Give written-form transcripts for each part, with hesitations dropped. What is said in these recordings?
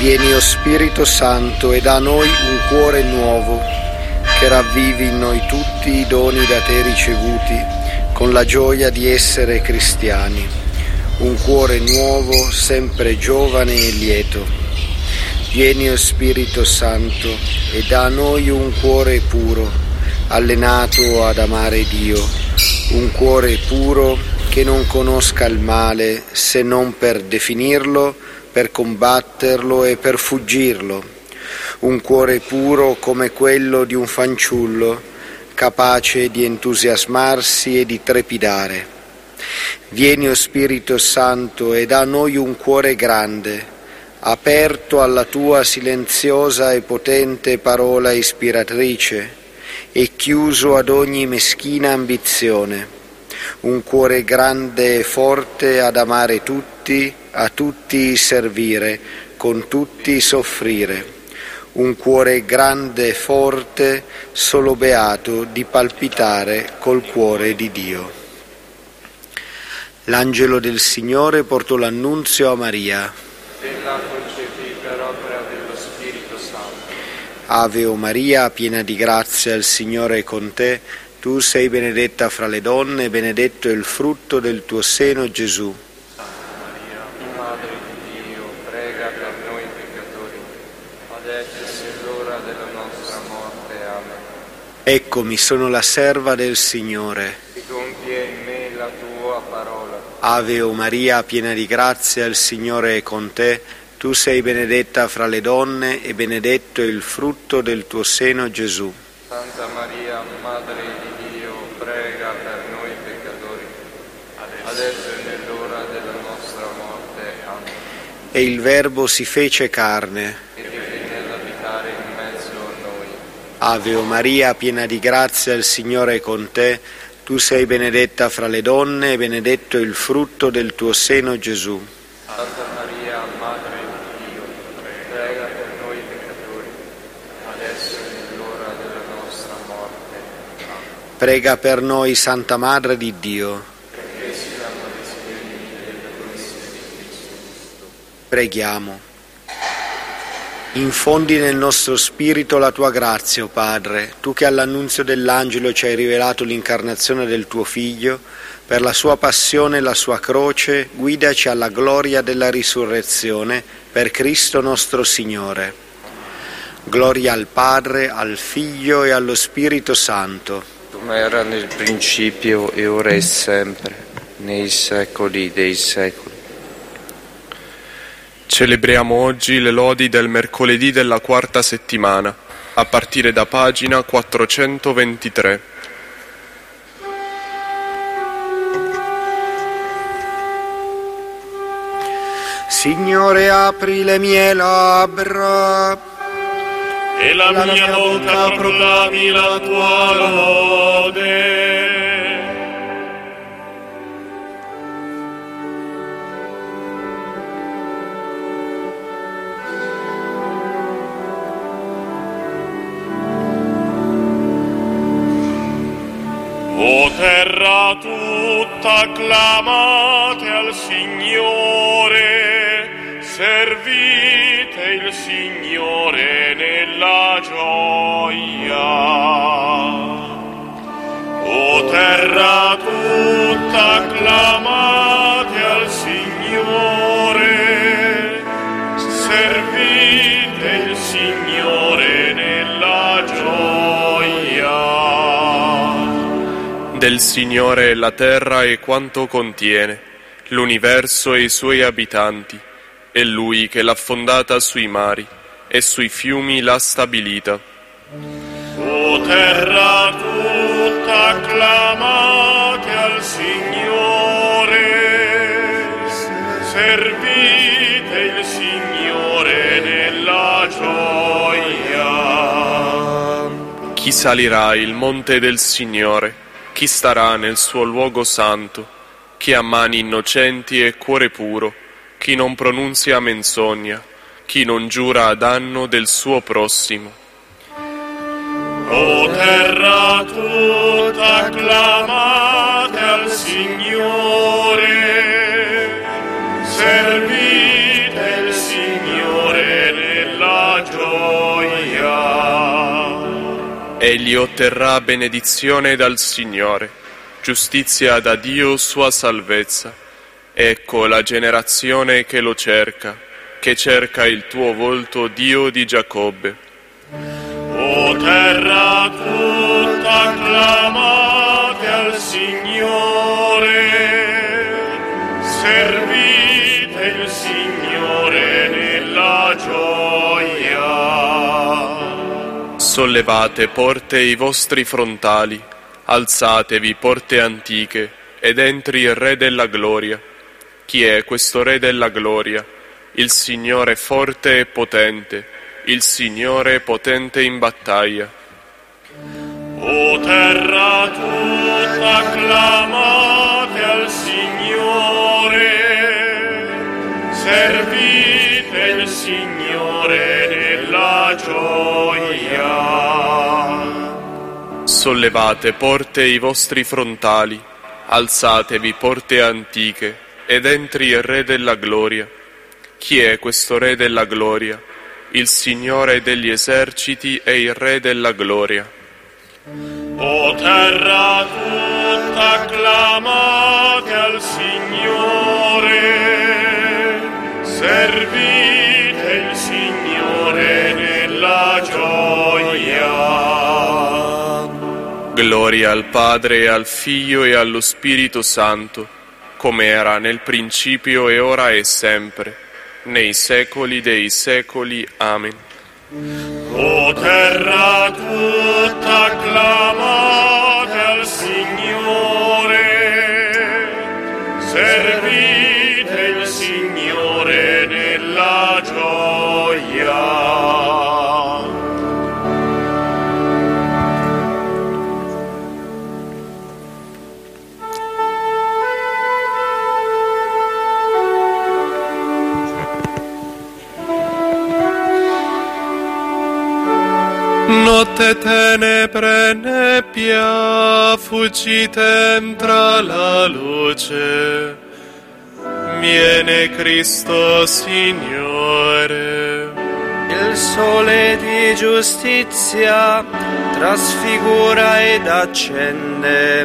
Vieni, o Spirito Santo, e da noi un cuore nuovo, che ravvivi in noi tutti i doni da te ricevuti, con la gioia di essere cristiani. Un cuore nuovo, sempre giovane e lieto. Vieni, o Spirito Santo, e da noi un cuore puro, allenato ad amare Dio, un cuore puro che non conosca il male se non per definirlo, per combatterlo e per fuggirlo, un cuore puro come quello di un fanciullo, capace di entusiasmarsi e di trepidare. Vieni, o Spirito Santo, e da noi un cuore grande, aperto alla tua silenziosa e potente parola ispiratrice e chiuso ad ogni meschina ambizione. Un cuore grande e forte ad amare tutti, a tutti servire, con tutti soffrire. Un cuore grande e forte, solo beato di palpitare col cuore di Dio. L'angelo del Signore portò l'annunzio a Maria. Ella concepì per opera dello Spirito Santo. Ave o Maria, piena di grazia, il Signore è con te. Tu sei benedetta fra le donne, e benedetto è il frutto del tuo seno, Gesù. Santa Maria, Madre di Dio, prega per noi peccatori, adesso è l'ora della nostra morte. Amen. Eccomi, sono la serva del Signore. Si compie in me la tua parola. Ave o Maria, piena di grazia, il Signore è con te. Tu sei benedetta fra le donne, e benedetto è il frutto del tuo seno, Gesù. Santa Maria, Madre di Dio, prega per noi peccatori, adesso è nell'ora della nostra morte. Amen. E il Verbo si fece carne. E venne ad abitare in mezzo a noi. Ave o Maria, piena di grazia, il Signore è con te. Tu sei benedetta fra le donne, e benedetto è il frutto del tuo seno, Gesù. Santa Maria, Madre di Dio, prega per noi peccatori, adesso è nell'ora della nostra morte. Amen. Prega per noi, Santa Madre di Dio. Perché siamo residuati della promessa di Cristo. Preghiamo. Infondi nel nostro spirito la tua grazia, o Padre, tu che all'annunzio dell'angelo ci hai rivelato l'incarnazione del tuo Figlio, per la sua passione e la sua croce, guidaci alla gloria della risurrezione, per Cristo nostro Signore. Gloria al Padre, al Figlio e allo Spirito Santo. Come era nel principio e ora e sempre, nei secoli dei secoli. Celebriamo oggi le lodi del mercoledì della quarta settimana, a partire da pagina 423. Signore, apri le mie labbra, e la mia bocca proclami la tua lode. O terra tutta, acclamate al Signore, servite il Signore nella gioia. O terra tutta, acclamate al Signore, servite il Signore nella gioia. Del Signore è la terra e quanto contiene, l'universo e i suoi abitanti, è Lui che l'ha fondata sui mari e sui fiumi l'ha stabilita. O terra tutta, acclamate al Signore, servite il Signore nella gioia. Chi salirà il monte del Signore? Chi starà nel suo luogo santo? Chi ha mani innocenti e cuore puro? Chi non pronunzia menzogna? Chi non giura a danno del suo prossimo? O terra tutta, acclamate al Signore, servite il Signore Egli otterrà benedizione dal Signore, giustizia da Dio sua salvezza. Ecco la generazione che lo cerca, che cerca il tuo volto, Dio di Giacobbe. O terra tutta, acclamate al Signore, servite il Signore nella gioia. Sollevate porte i vostri frontali, alzatevi porte antiche, ed entri il Re della gloria. Chi è questo Re della gloria? Il Signore forte e potente, il Signore potente in battaglia. O terra tutta, acclamate al Signore, servite il Signore nella gioia. Sollevate porte i vostri frontali, alzatevi porte antiche, ed entri il Re della gloria. Chi è questo Re della gloria? Il Signore degli eserciti è il Re della gloria. O terra tutta, acclamate al Signore, servite il Signore nella gioia. Gloria al Padre, al Figlio e allo Spirito Santo, come era nel principio e ora e sempre, nei secoli dei secoli. Amen. O terra tutta, acclamate al Signore, servite il Signore nella gioia. Notte, tenebre, nebbia, fuggite, entra la luce. Viene Cristo Signore. Il sole di giustizia trasfigura ed accende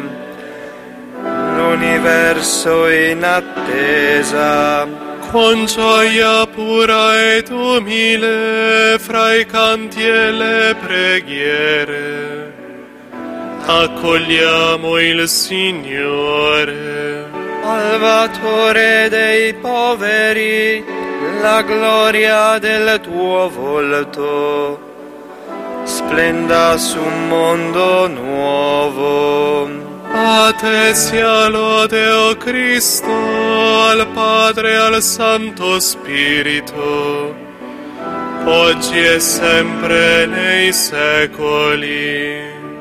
l'universo in attesa. Con gioia pura ed umile, fra i canti e le preghiere, accogliamo il Signore. Salvatore dei poveri, la gloria del tuo volto splenda su un mondo nuovo. A te sia lode, o Cristo, al Padre e al Santo Spirito, oggi e sempre nei secoli.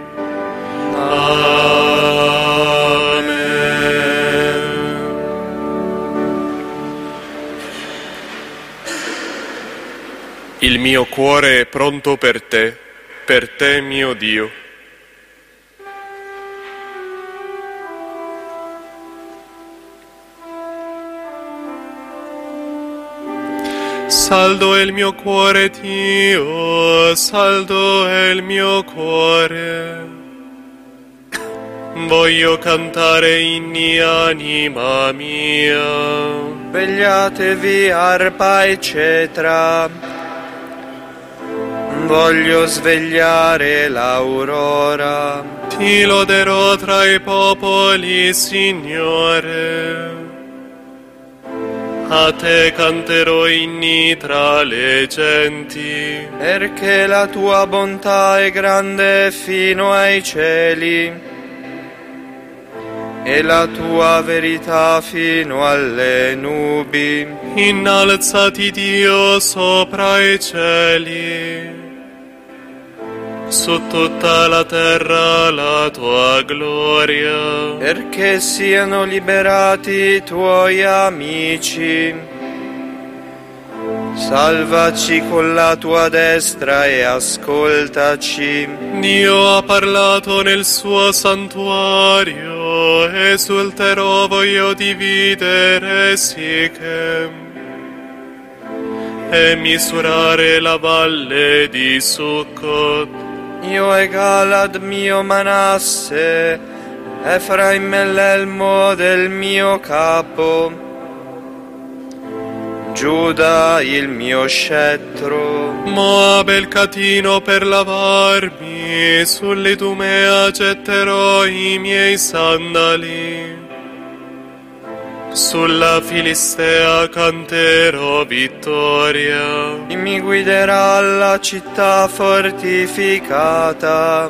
Amen. Il mio cuore è pronto per te, mio Dio. Saldo è il mio cuore, Dio, saldo è il mio cuore. Voglio cantare inni, anima mia. Vegliatevi arpa e cetra, voglio svegliare l'aurora. Ti loderò tra i popoli, Signore. A te canterò inni tra le genti. Perché la tua bontà è grande fino ai cieli e la tua verità fino alle nubi. Innalzati, Dio, sopra i cieli, su tutta la terra la tua gloria. Perché siano liberati i tuoi amici. Salvaci con la tua destra e ascoltaci. Dio ha parlato nel suo santuario, esulterò voglio dividere Sichem e misurare la valle di Succot. io e Galad mio Manasse, Efraim l'elmo del mio capo, Giuda il mio scettro. Moab il catino per lavarmi, sull'Idumea getterò i miei sandali. Sulla Filistea canterò vittoria. Chi mi guiderà alla città fortificata?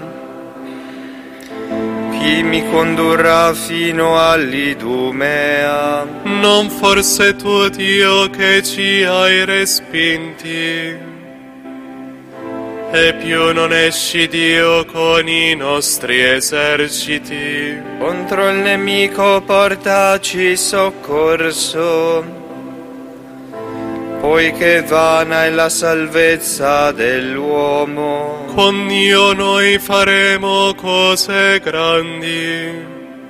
Chi mi condurrà fino all'Idumea? Non forse tu, Dio, che ci hai respinti? E più non esci, Dio, con i nostri eserciti. Contro il nemico portaci soccorso, poiché vana è la salvezza dell'uomo. Con Dio noi faremo cose grandi,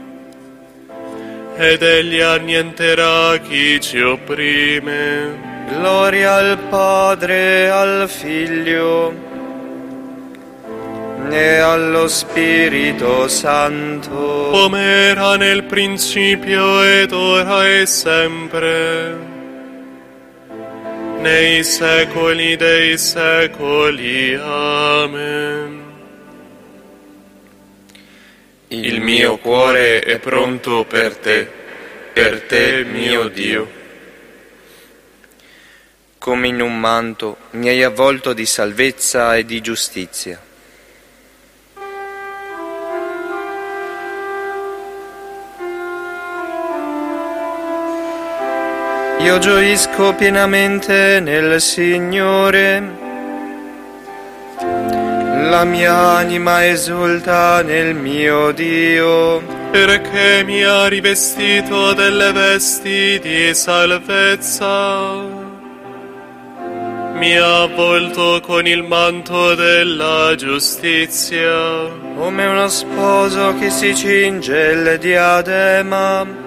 ed egli annienterà chi ci opprime. Gloria al Padre, al Figlio e allo Spirito Santo, come era nel principio ed ora e sempre, nei secoli dei secoli. Amen. Il mio cuore è pronto per te, mio Dio. Come in un manto mi hai avvolto di salvezza e di giustizia. Io gioisco pienamente nel Signore, la mia anima esulta nel mio Dio, perché mi ha rivestito delle vesti di salvezza, mi ha avvolto con il manto della giustizia. come uno sposo che si cinge il diadema,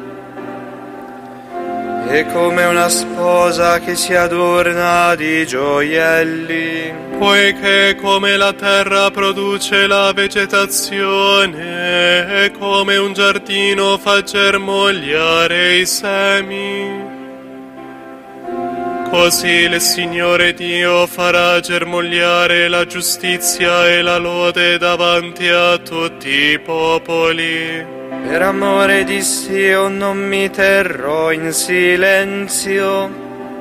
e come una sposa che si adorna di gioielli. Poiché come la terra produce la vegetazione, e come un giardino fa germogliare i semi, così il Signore Dio farà germogliare la giustizia e la lode davanti a tutti i popoli. Per amore di Sion non mi terrò in silenzio,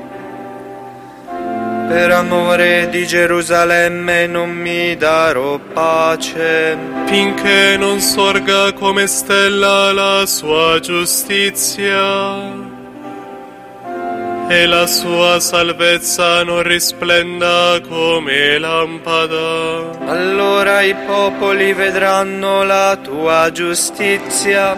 per amore di Gerusalemme non mi darò pace, finché non sorga come stella la sua giustizia e la sua salvezza non risplenda come lampada. allora i popoli vedranno la tua giustizia,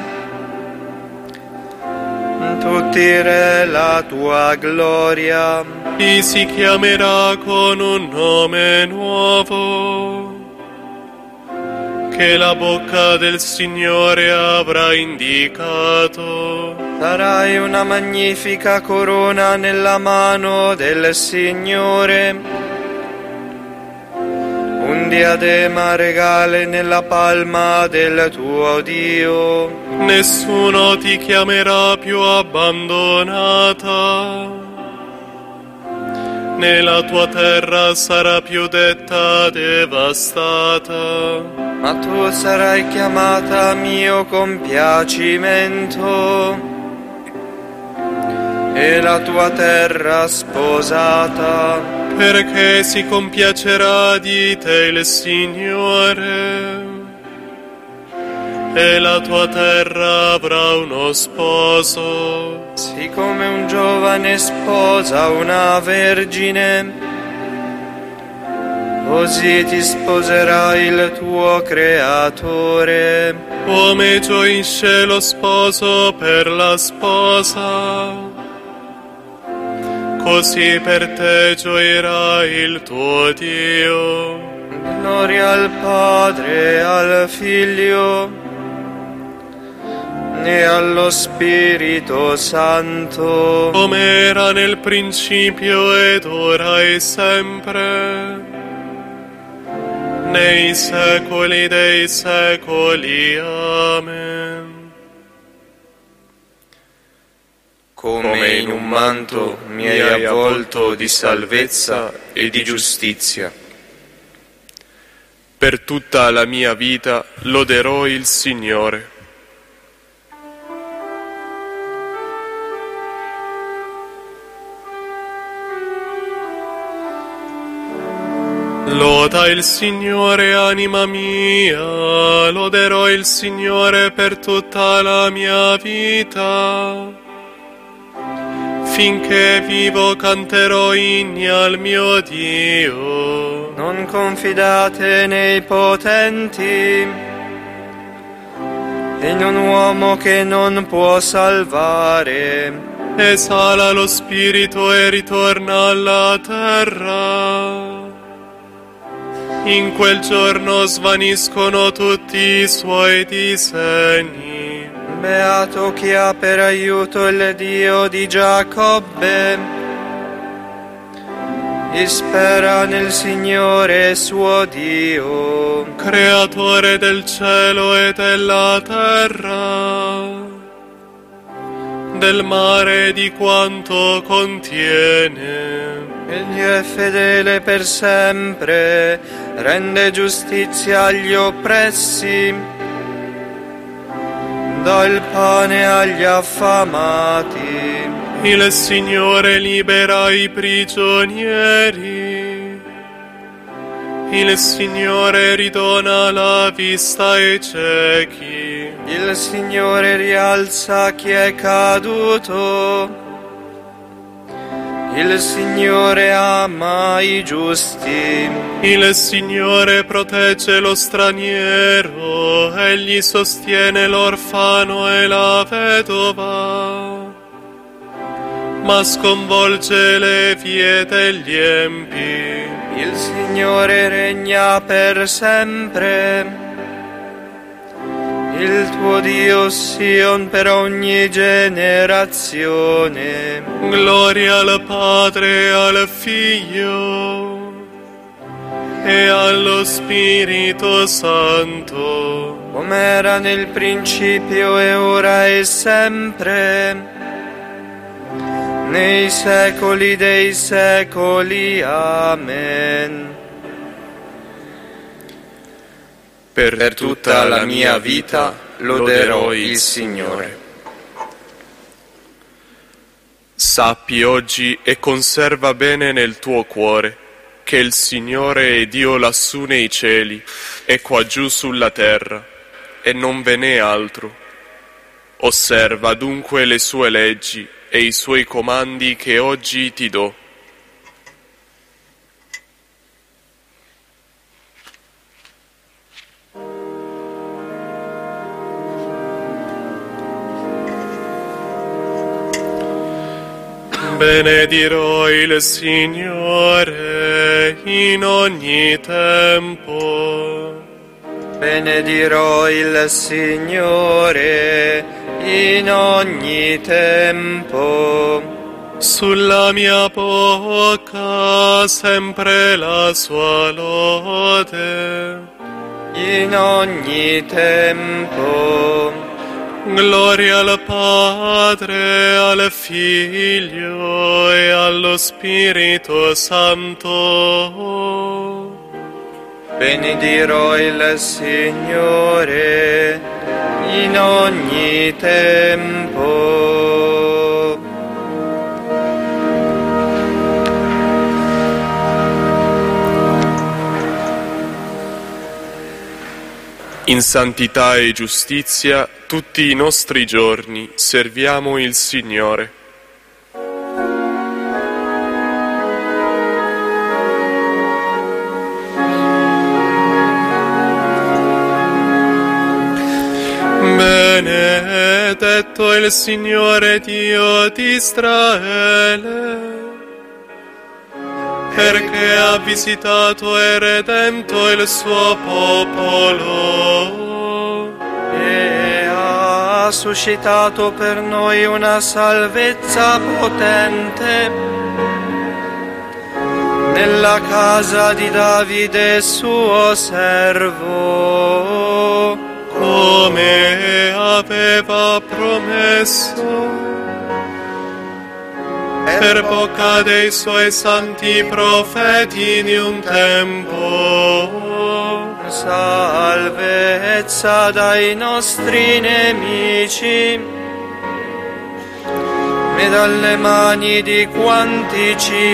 tutti i re la tua gloria. Chi si chiamerà con un nome nuovo, che la bocca del Signore avrà indicato. Sarai una magnifica corona nella mano del Signore, un diadema regale nella palma del tuo Dio. Nessuno ti chiamerà più abbandonata, né la tua terra sarà più detta devastata. Ma tu sarai chiamata mio compiacimento, e la tua terra sposata, perché si compiacerà di te il Signore, e la tua terra avrà uno sposo. siccome un giovane sposa una vergine, così ti sposerà il tuo Creatore. Come gioisce lo sposo per la sposa, così per te gioirà il tuo Dio. Gloria al Padre, al Figlio e allo Spirito Santo, come era nel principio ed ora e sempre, nei secoli dei secoli. Amen. Come in un manto mi hai avvolto di salvezza e di giustizia. Per tutta la mia vita loderò il Signore. Loda il Signore, anima mia, loderò il Signore per tutta la mia vita. Finché vivo canterò inni al mio Dio. Non confidate nei potenti, in un uomo che non può salvare. Esala lo spirito e ritorna alla terra. In quel giorno svaniscono tutti i suoi disegni. Beato chi ha per aiuto il Dio di Giacobbe, e spera nel Signore suo Dio, Creatore del cielo e della terra, del mare e di quanto contiene. Egli è fedele per sempre, rende giustizia agli oppressi, dà il pane agli affamati. Il Signore libera i prigionieri. Il Signore ridona la vista ai ciechi. Il Signore rialza chi è caduto. Il Signore ama i giusti. Il Signore protegge lo straniero, egli sostiene l'orfano e la vedova, ma sconvolge le vie degli empi. Il Signore regna per sempre. Il tuo Dio Sion per ogni generazione. Gloria al Padre e al Figlio e allo Spirito Santo, come era nel principio e ora e sempre, nei secoli dei secoli. Amen. Per tutta la mia vita loderò il Signore. Sappi oggi e conserva bene nel tuo cuore che il Signore è Dio lassù nei cieli e qua giù sulla terra, e non ve n'è altro. Osserva dunque le sue leggi e i suoi comandi che oggi ti do. Benedirò il Signore in ogni tempo. Benedirò il Signore in ogni tempo. Sulla mia bocca sempre la sua lode. In ogni tempo. Gloria al Padre, al Figlio e allo Spirito Santo. Benedirò il Signore in ogni tempo. In santità e giustizia tutti i nostri giorni serviamo il Signore. Benedetto il Signore Dio di Israele, perché ha visitato e redento il suo popolo E ha suscitato per noi una salvezza potente nella casa di Davide suo servo, come aveva promesso per bocca dei suoi santi profeti in un tempo. Salvezza dai nostri nemici e dalle mani di quanti ci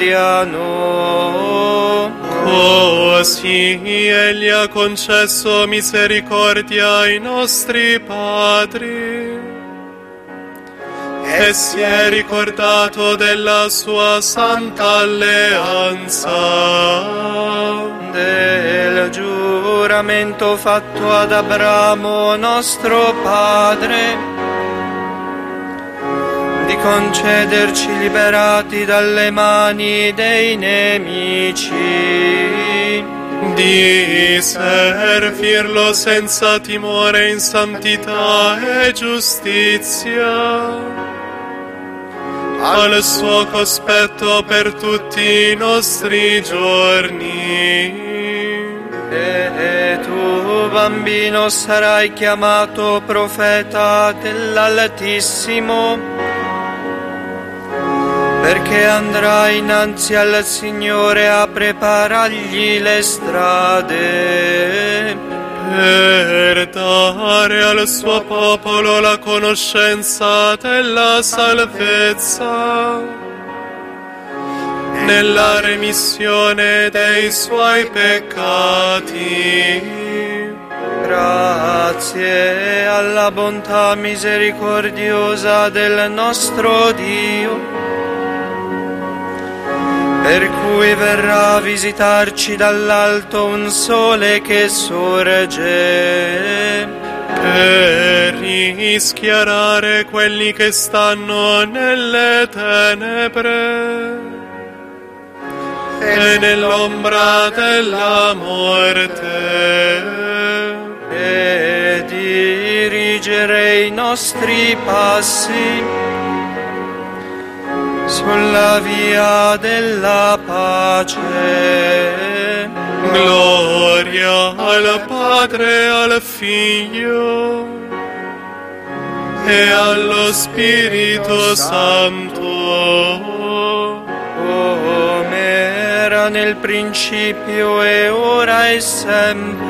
odiano. Così Egli ha concesso misericordia ai nostri padri e si è ricordato della sua santa alleanza, del giuramento fatto ad Abramo nostro padre, di concederci liberati dalle mani dei nemici, di servirlo senza timore in santità e giustizia, al suo cospetto per tutti i nostri giorni. E tu, bambino, sarai chiamato profeta dell'Altissimo, perché andrai innanzi al Signore a preparargli le strade, per dare al suo popolo la conoscenza della salvezza, nella remissione dei suoi peccati. Grazie alla bontà misericordiosa del nostro Dio, per cui verrà a visitarci dall'alto un sole che sorge, per rischiarare quelli che stanno nelle tenebre e nell'ombra della morte, e dirigere i nostri passi sulla via della pace. Gloria al Padre, al Figlio e allo Spirito Santo, come era nel principio e ora e sempre,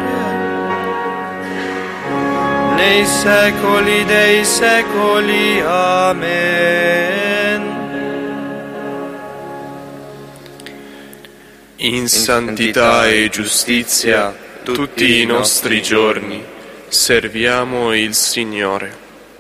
nei secoli dei secoli. Amen. In santità e giustizia tutti i nostri giorni serviamo il Signore.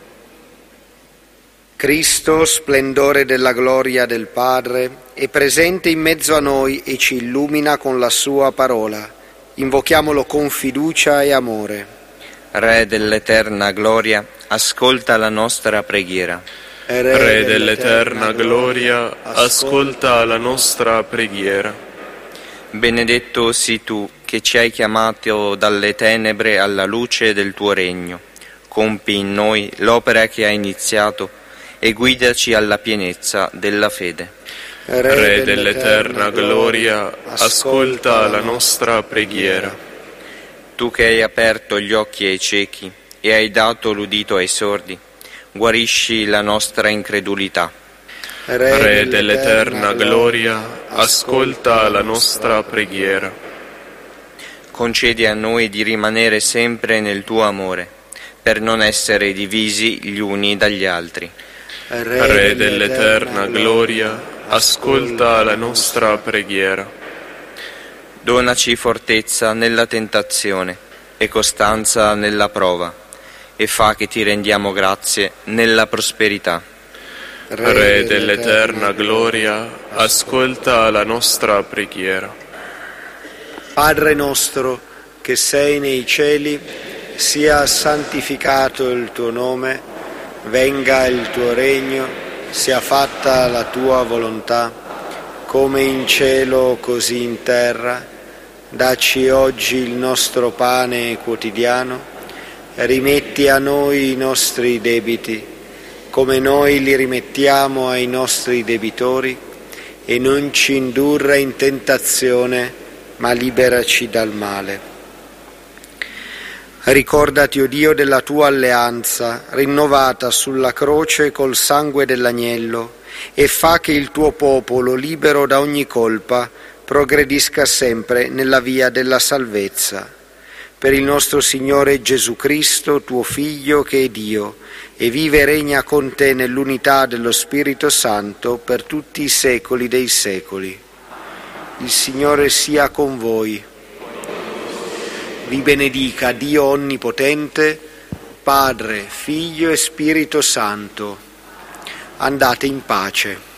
Cristo, splendore della gloria del Padre, è presente in mezzo a noi e ci illumina con la sua parola. Invochiamolo con fiducia e amore. Re dell'eterna gloria, ascolta la nostra preghiera. Re dell'eterna gloria, ascolta la nostra preghiera. Benedetto sii tu che ci hai chiamato dalle tenebre alla luce del tuo regno. Compi in noi l'opera che hai iniziato e guidaci alla pienezza della fede. Re dell'eterna gloria, ascolta la nostra preghiera. Tu che hai aperto gli occhi ai ciechi e hai dato l'udito ai sordi, guarisci la nostra incredulità. Re dell'eterna gloria, ascolta la nostra preghiera. Concedi a noi di rimanere sempre nel tuo amore, per non essere divisi gli uni dagli altri. Re dell'eterna gloria, ascolta la nostra preghiera. Donaci fortezza nella tentazione e costanza nella prova, e fa che ti rendiamo grazie nella prosperità. Re dell'eterna gloria, ascolta la nostra preghiera. Padre nostro, che sei nei cieli, sia santificato il tuo nome, venga il tuo regno, sia fatta la tua volontà, come in cielo così in terra. Dacci oggi il nostro pane quotidiano, rimetti a noi i nostri debiti, come noi li rimettiamo ai nostri debitori, e non ci indurre in tentazione, ma liberaci dal male. Ricordati, o Dio, della tua alleanza, rinnovata sulla croce col sangue dell'agnello, e fa che il tuo popolo, libero da ogni colpa, progredisca sempre nella via della salvezza. Per il nostro Signore Gesù Cristo, tuo Figlio, che è Dio, e vive e regna con te nell'unità dello Spirito Santo per tutti i secoli dei secoli. Il Signore sia con voi. Vi benedica Dio Onnipotente, Padre, Figlio e Spirito Santo. Andate in pace.